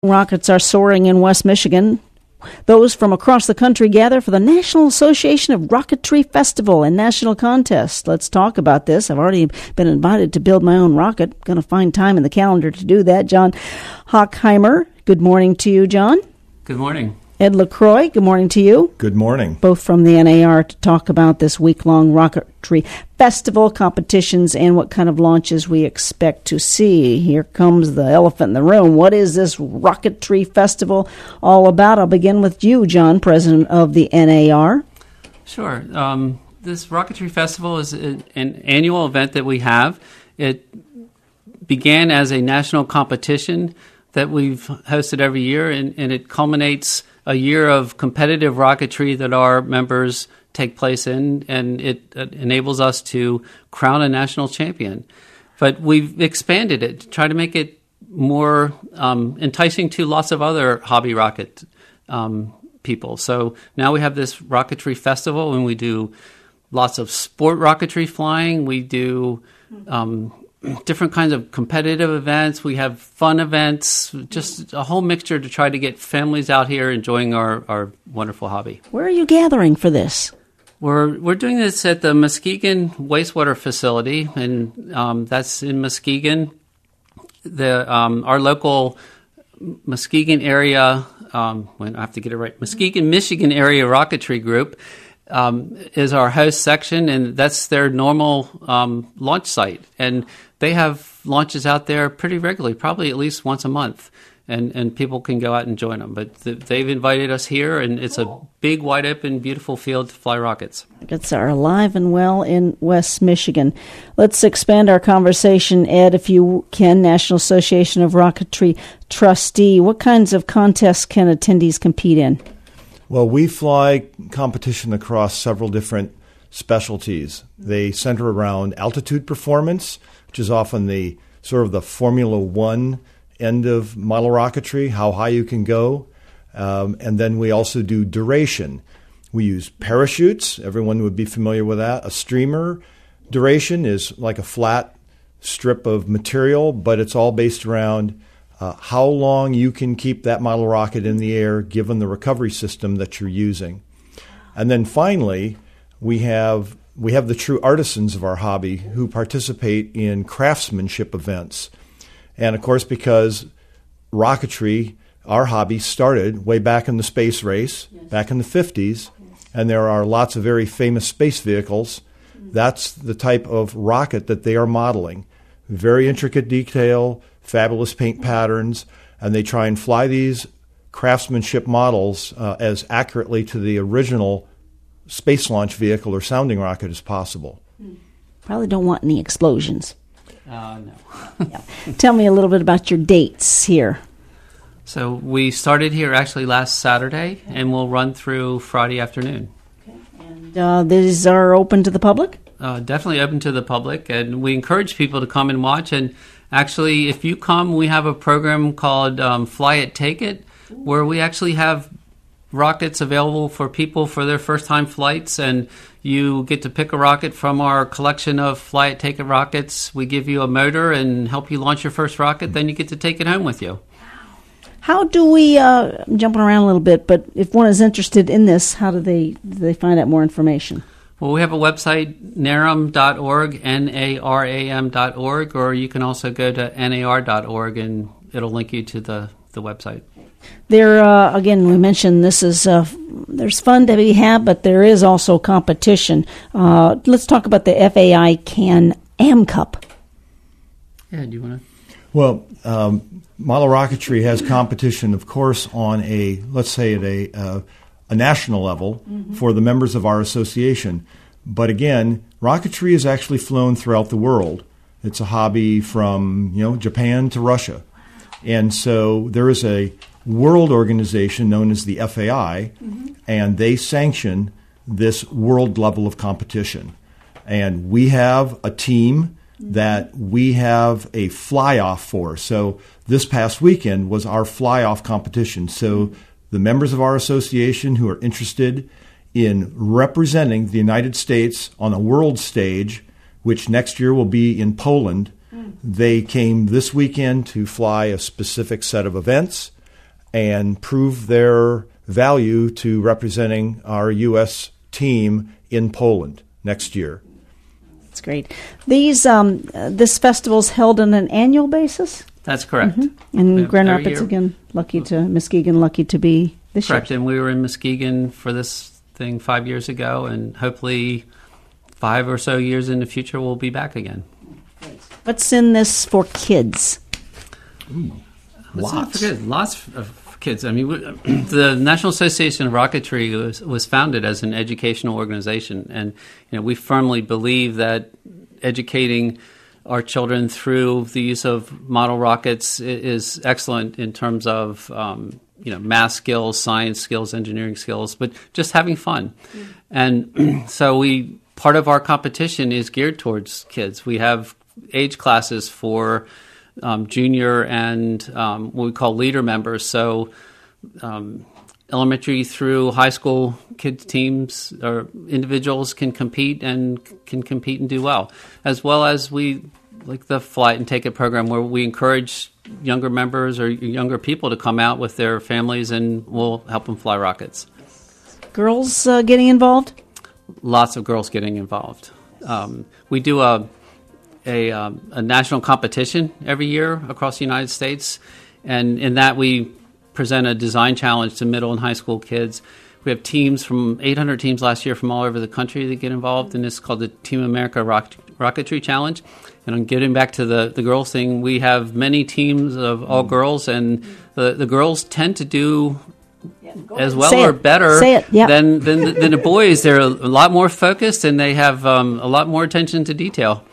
Rockets are soaring in West Michigan. Those from across the country gather for the National Association of Rocketry Festival and National Contest. Let's talk about this. I've already been invited to build my own rocket. Going to find time in the calendar to do that. John Hockheimer, good morning to you, John. Good morning. Ed LaCroix, good morning to you. Good morning. Both from the NAR to talk about this week-long rocketry festival, competitions, and what kind of launches we expect to see. Here comes the elephant in the room. What is this rocketry festival all about? I'll begin with you, John, president of the NAR. Sure. This rocketry festival is an annual event that we have. It began as a national competition that we've hosted every year, and it culminates a year of competitive rocketry that our members take place in, and it enables us to crown a national champion. But we've expanded it to try to make it more enticing to lots of other hobby rocket people. So now we have this rocketry festival, and we do lots of sport rocketry flying. We do different kinds of competitive events. We have fun events, just a whole mixture to try to get families out here enjoying our wonderful hobby. Where are you gathering for this? We're doing this at the Muskegon Wastewater Facility, and that's in Muskegon. Our local Muskegon area, I have to get it right, Muskegon, Michigan area rocketry group is our host section, and that's their normal launch site. And they have launches out there pretty regularly, probably at least once a month, and people can go out and join them. But they've invited us here, and it's a big, wide open, beautiful field to fly rockets. Rockets are alive and well in West Michigan. Let's expand our conversation, Ed, if you can. National Association of Rocketry trustee. What kinds of contests can attendees compete in? Well, we fly competition across several different specialties. They center around altitude performance, which is often the sort of the Formula One end of model rocketry, how high you can go. And then we also do duration. We use parachutes. Everyone would be familiar with that. A streamer duration is like a flat strip of material, but it's all based around how long you can keep that model rocket in the air given the recovery system that you're using. And then finally, we have the true artisans of our hobby who participate in craftsmanship events. And of course, because rocketry, our hobby, started way back in the space race, back in the 50s, and there are lots of very famous space vehicles. That's the type of rocket that they are modeling. Very intricate detail, fabulous paint patterns, and they try and fly these craftsmanship models as accurately to the original space launch vehicle or sounding rocket as possible. Probably don't want any explosions. No. Yeah. Tell me a little bit about your dates here. So we started here actually last Saturday, and we'll run through Friday afternoon. Okay. And these are open to the public? Definitely open to the public, and we encourage people to come and watch. And actually, if you come, we have a program called Fly It, Take It, where we actually have rockets available for people for their first-time flights, and you get to pick a rocket from our collection of Fly It, Take It rockets. We give you a motor and help you launch your first rocket, then you get to take it home with you. How do we, I'm jumping around a little bit, but if one is interested in this, how do they find out more information? Well, we have a website, naram.org, naram.org, or you can also go to nar.org, and it'll link you to the website. There, again, we mentioned this is there's fun to be had, but there is also competition. Let's talk about the FAI Can-Am Cup. Yeah, do you want to? Well, model rocketry has competition, of course, on let's say at a national level for the members of our association. But again, rocketry is actually flown throughout the world. It's a hobby from Japan to Russia. And so there is a world organization known as the FAI, and they sanction this world level of competition. And we have a team that we have a fly-off for. So this past weekend was our fly-off competition. So the members of our association who are interested in representing the United States on a world stage, which next year will be in Poland, They came this weekend to fly a specific set of events. and prove their value to representing our U.S. team in Poland next year. That's great. These this festival's held on an annual basis? That's correct. Mm-hmm. And Grand Every Rapids, year. again, Muskegon, lucky to be this Correct, year. and we were in Muskegon for this thing 5 years ago, and hopefully 5 or so years in the future we'll be back again. What's in this for kids? Lots. Lots of kids. I mean, the National Association of Rocketry was founded as an educational organization, and we firmly believe that educating our children through the use of model rockets is excellent in terms of math skills, science skills, engineering skills, but just having fun. And so part of our competition is geared towards kids. We have age classes for junior and what we call leader members. So elementary through high school kids teams or individuals can compete and do well, as well as we like the Flight and Take It program, where we encourage younger members or younger people to come out with their families and we'll help them fly rockets. Girls getting involved? Lots of girls getting involved. We do a national competition every year across the United States, and in that we present a design challenge to middle and high school kids. We have teams from 800 teams last year from all over the country that get involved, and this is called the Team America Rocketry Challenge. And on getting back to the girls thing, we have many teams of all girls, and the girls tend to do as well or better than the boys. They're a lot more focused, and they have a lot more attention to detail.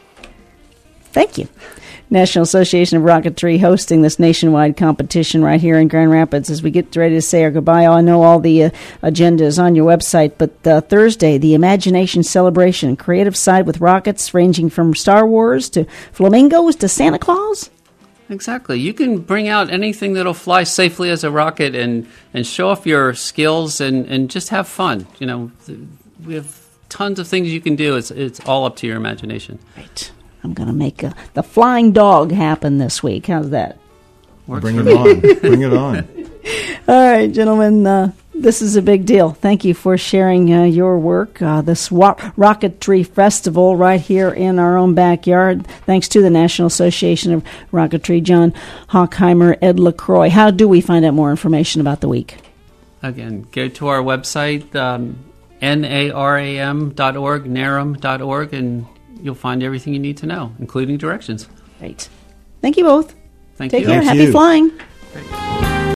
Thank you. National Association of Rocketry hosting this nationwide competition right here in Grand Rapids. As we get ready to say our goodbye, I know all the agenda is on your website, but Thursday, the Imagination Celebration, creative side with rockets ranging from Star Wars to flamingos to Santa Claus. Exactly. You can bring out anything that'll fly safely as a rocket and show off your skills and just have fun. We have tons of things you can do. It's all up to your imagination. Right. I'm going to make the flying dog happen this week. How's that? Bring it on. Bring it on. All right, gentlemen, this is a big deal. Thank you for sharing your work, this Rocketry Festival right here in our own backyard. Thanks to the National Association of Rocketry, John Hockheimer, Ed LaCroix. How do we find out more information about the week? Again, go to our website, naram.org, naram.org, and you'll find everything you need to know, including directions. Great. Thank you both. Thank Take you. care. Thank Happy you. flying. Great.